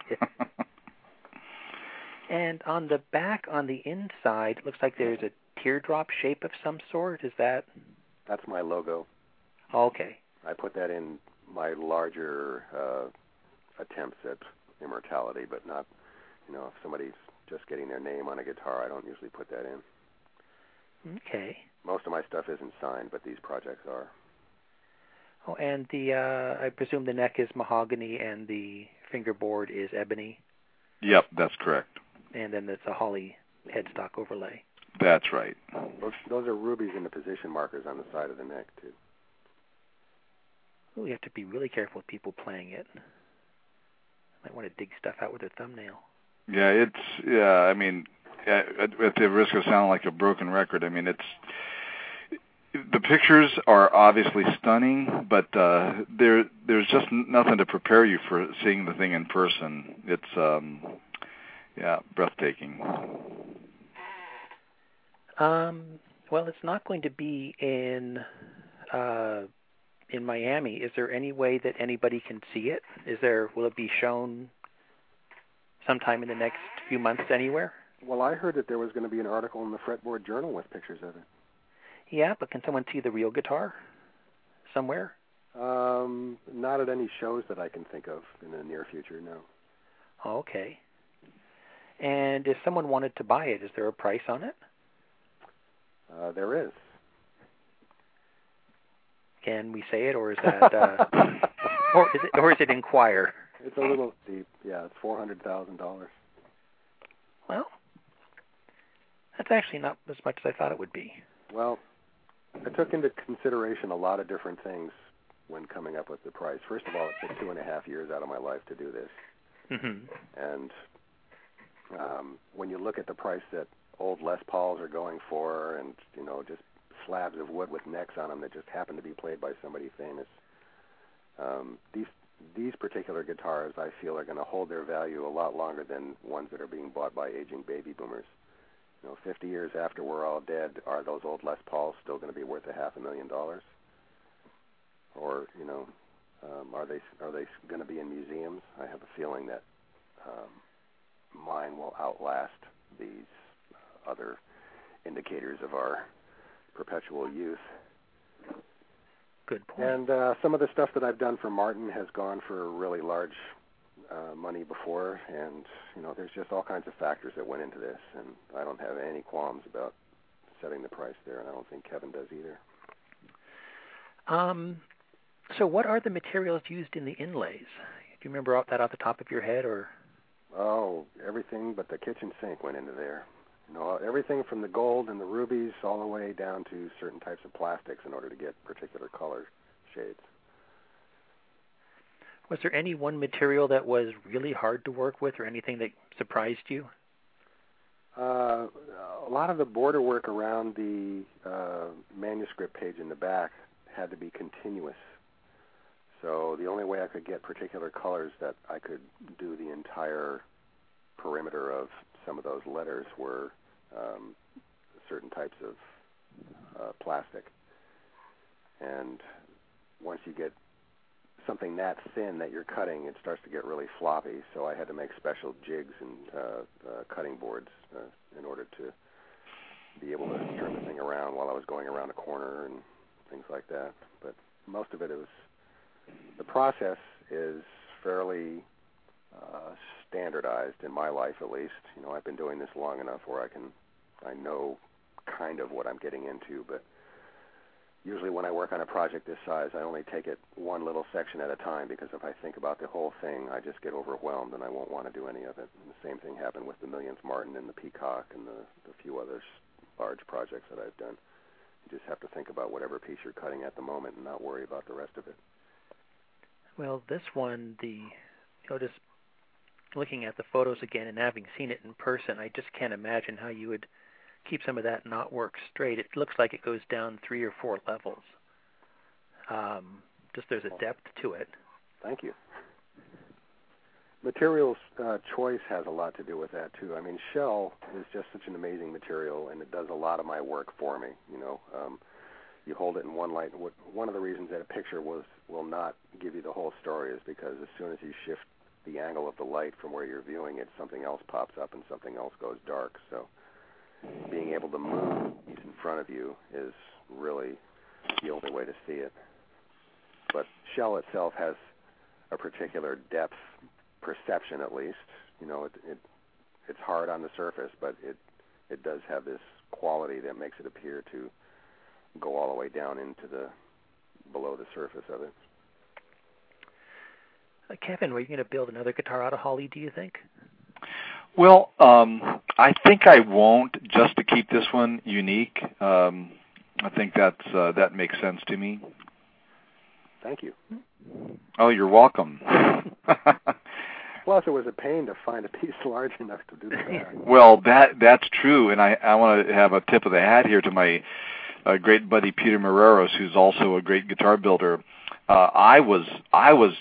And on the back, on the inside, it looks like there's a teardrop shape of some sort. Is that? That's my logo. Okay. I put that in my larger uh, attempts at immortality, but not, you know, if somebody's just getting their name on a guitar, I don't usually put that in. Okay. Most of my stuff isn't signed, but these projects are. Oh, and the uh, I presume the neck is mahogany and the fingerboard is ebony, Yep, that's correct. and then it's a holly headstock overlay. That's right. Those, those are rubies in the position markers on the side of the neck, too. Ooh, you have to be really careful with people playing it. Might want to dig stuff out with their thumbnail. Yeah, it's yeah. I mean, at, at the risk of sounding like a broken record, I mean it's the pictures are obviously stunning, but uh, there there's just nothing to prepare you for seeing the thing in person. It's um, yeah, breathtaking. Um, well, it's not going to be in uh, in Miami. Is there any way that anybody can see it? Is there? Will it be shown sometime in the next few months anywhere? Well, I heard that there was going to be an article in the Fretboard Journal with pictures of it. Yeah, but can someone see the real guitar somewhere? Um, not at any shows that I can think of in the near future, no. Oh, okay. And if someone wanted to buy it, is there a price on it? Uh, there is. Can we say it, or is that, uh, or is it, or is it inquire? It's a little steep. Yeah, it's four hundred thousand dollars. Well, that's actually not as much as I thought it would be. Well, I took into consideration a lot of different things when coming up with the price. First of all, it took two and a half years out of my life to do this. Mm-hmm. And um, when you look at the price that old Les Pauls are going for, and you know, just slabs of wood with necks on them that just happen to be played by somebody famous, um, these these particular guitars, I feel, are going to hold their value a lot longer than ones that are being bought by aging baby boomers. You know, fifty years after we're all dead, are those old Les Pauls still going to be worth a half a million dollars? Or, you know, um, are they are they going to be in museums? I have a feeling that um, mine will outlast these other indicators of our perpetual youth. Good point. And uh, some of the stuff that I've done for Martin has gone for really large uh, money before, and you know, there's just all kinds of factors that went into this, and I don't have any qualms about setting the price there, and I don't think Kevin does either. Um, so what are the materials used in the inlays? Do you remember off that off the top of your head, or? Oh, everything but the kitchen sink went into there. You know, everything from the gold and the rubies all the way down to certain types of plastics in order to get particular color shades. Was there any one material that was really hard to work with, or anything that surprised you? Uh, a lot of the border work around the uh, manuscript page in the back had to be continuous. So the only way I could get particular colors that I could do the entire perimeter of some of those letters were um, certain types of uh, plastic. And once you get something that thin that you're cutting, it starts to get really floppy. So I had to make special jigs and uh, uh, cutting boards uh, in order to be able to turn the thing around while I was going around a corner and things like that. But most of it is, the process is fairly uh, standardized in my life, at least. You know, I've been doing this long enough where I can, I know kind of what I'm getting into, but usually when I work on a project this size, I only take it one little section at a time, because if I think about the whole thing, I just get overwhelmed and I won't want to do any of it. And the same thing happened with the Millionth Martin and the Peacock and the, the few other large projects that I've done. You just have to think about whatever piece you're cutting at the moment and not worry about the rest of it. Well, this one, the you know, just looking at the photos again and having seen it in person, I just can't imagine how you would keep some of that knot work straight. It looks like it goes down three or four levels. Um, just there's a depth to it. Thank you. Materials uh, choice has a lot to do with that too. I mean, shell is just such an amazing material, and it does a lot of my work for me. You know, um, you hold it in one light. One of the reasons that a picture was will not give you the whole story is because as soon as you shift the angle of the light from where you're viewing it, something else pops up and something else goes dark. So being able to move in front of you is really the only way to see it. But shell itself has a particular depth perception, at least. You know, it, it it's hard on the surface, but it it does have this quality that makes it appear to go all the way down into the below the surface of it. Uh, Kevin, were you going to build another guitar out of holly, do you think? Well, um, I think I won't, just to keep this one unique. Um, I think that's uh, that makes sense to me. Thank you. Oh, you're welcome. Plus, it was a pain to find a piece large enough to do the back. Well, that that's true, and I, I want to have a tip of the hat here to my uh, great buddy Peter Moreros, who's also a great guitar builder. Uh, I was I was.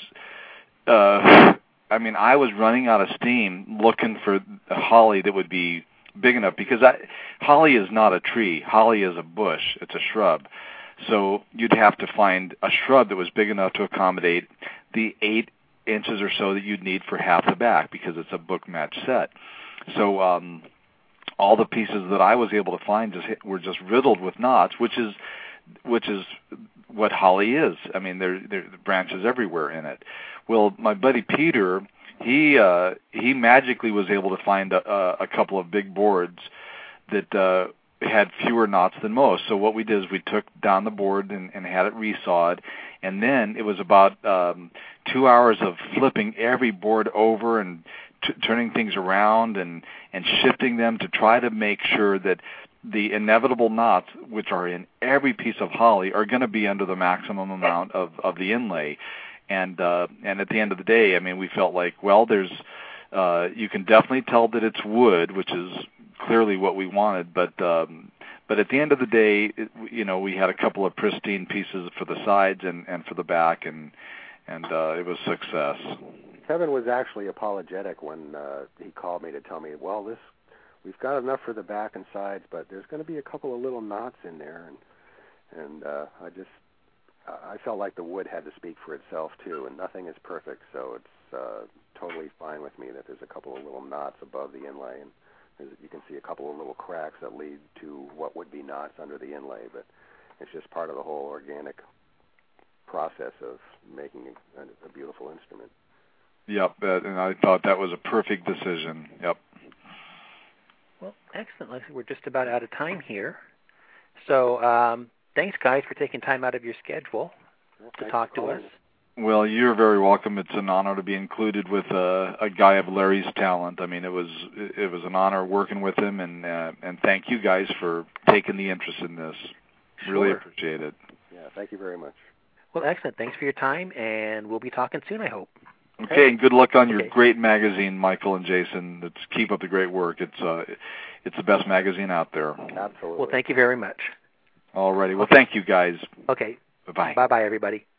Uh, I mean, I was running out of steam looking for a holly that would be big enough, because I, holly is not a tree. Holly is a bush. It's a shrub. So you'd have to find a shrub that was big enough to accommodate the eight inches or so that you'd need for half the back, because it's a book match set. So um, all the pieces that I was able to find just hit, were just riddled with knots, which is which is what holly is. I mean, there there are branches everywhere in it. Well, my buddy Peter, he uh, he magically was able to find a, a couple of big boards that uh, had fewer knots than most. So what we did is we took down the board and, and had it resawed, and then it was about um, two hours of flipping every board over and t- turning things around and, and shifting them to try to make sure that the inevitable knots, which are in every piece of holly, are going to be under the maximum amount of, of the inlay. And uh, and at the end of the day, I mean, we felt like, well, there's uh, you can definitely tell that it's wood, which is clearly what we wanted. But um, but at the end of the day, it, you know, we had a couple of pristine pieces for the sides and, and for the back, and and uh, it was success. Kevin was actually apologetic when uh, he called me to tell me, well, this we've got enough for the back and sides, but there's going to be a couple of little knots in there, and and uh, I just. I felt like the wood had to speak for itself, too, and nothing is perfect, so it's uh, totally fine with me that there's a couple of little knots above the inlay, and you can see a couple of little cracks that lead to what would be knots under the inlay, but it's just part of the whole organic process of making a, a beautiful instrument. Yep, uh, and I thought that was a perfect decision. Yep. Well, excellent. Like, we're just about out of time here. So, um, thanks, guys, for taking time out of your schedule well, to talk to us. Well, you're very welcome. It's an honor to be included with uh, a guy of Larry's talent. I mean, it was it was an honor working with him, and uh, and thank you guys for taking the interest in this. Sure. Really appreciate it. Yeah, thank you very much. Well, excellent. Thanks for your time, and we'll be talking soon, I hope. Okay, okay, and good luck on your okay. great magazine, Michael and Jason. It's, keep up the great work. It's uh, it's the best magazine out there. Absolutely. Well, thank you very much. All righty. Well, thank you, guys. Okay. Bye-bye. Bye-bye, everybody.